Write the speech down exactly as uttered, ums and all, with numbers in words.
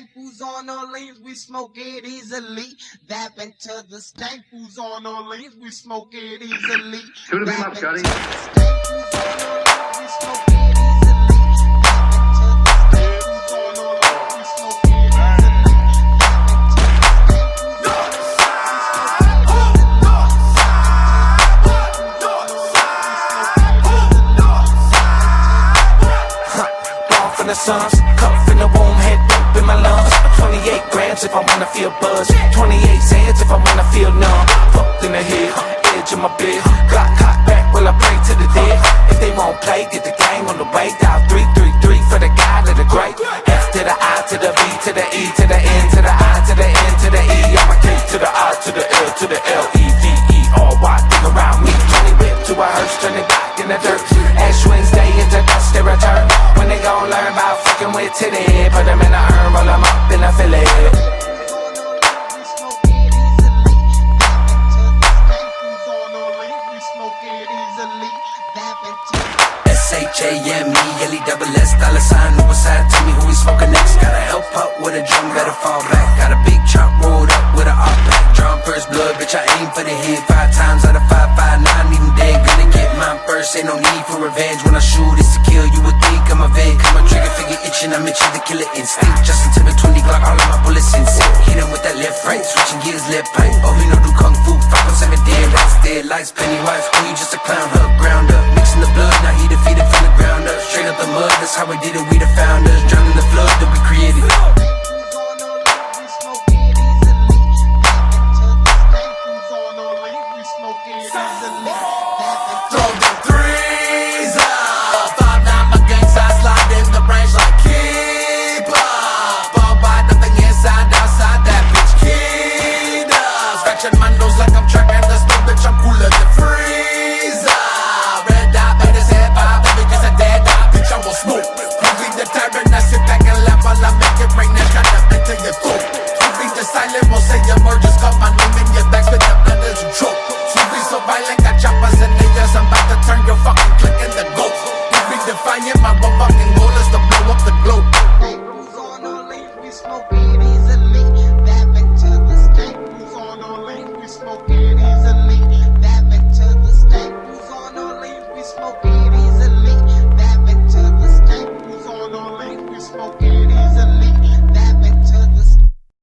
stank fools on Orleans, we smoke it easily. Dab into the stank fools on Orleans, we smoke it easily. Tune the beam up, Scotty. From the Suns, cuff in the womb, head dope in my lungs. Twenty-eight grams if I wanna feel buzz. Twenty-eight Zans if I wanna feel numb. Fucked in the head, edge of my bed. Glock cock back while I pray to the dead. If they won't play, get the game on the way. Dial three three three for the guy to the great. F to the I to the V to the E to the N to the I to the N to the E. I'm a K to the I to the L to the L E V E R Y. Think around me, twenty whip to a hearse, turn it back in the dirt. Ash Wednesday into dust they return. When they gon' learn about fucking with titty, put them in the urn, roll them up in a fillet. S H A M E L E double S dollar sign, over side, tell me who we smoking next. Gotta help up with a drum, better fall back. Got a big chop rolled up with a off pack. Drum first blood, bitch, I aim for the head. Five times out of five, five, nine, even dead. Gonna get mine first, ain't no need for revenge. When I shoot, it's to kill, you would think I'm a vet. Come on, trigger finger itching, I'm itching the killer instinct. Justin Timber, twenty Glock, all of my bullets in sync. Hit him with that left, right, switching gears, left pipe. Oh, he know do kung fu, five on seven dead rats, dead lights, Pennywise. Oh, you just a clown, hook, ground up. Mixing the blood, now he defeated from the ground up. Straight up the mud, that's how we did it, we the founders. Drowning the flood that we created. Throw the threes up. Five nine, my gang side, slide in the range like keep up. All by nothing inside, outside, that bitch keyed up. Scratching my nose like I'm tracking the snow, bitch, I'm cooler than freezer. Red dot made his head pop, every just a dead dot, bitch, I will smoke. Moving the tyrant, I sit back and laugh while I make it rain, that kind of into your throat. Moving the silent, won't say your word, just call my name in your back, spit the blood as you choke. Moving so violent, got choppers and niggas, I'm about to turn your fucking click in the ghost. Moving defiant, my one fucking goal is to blow up the globe. Stank fools on Orleans, we smoke it easily. Dab into the stank fools on Orleans, we smoke it easily.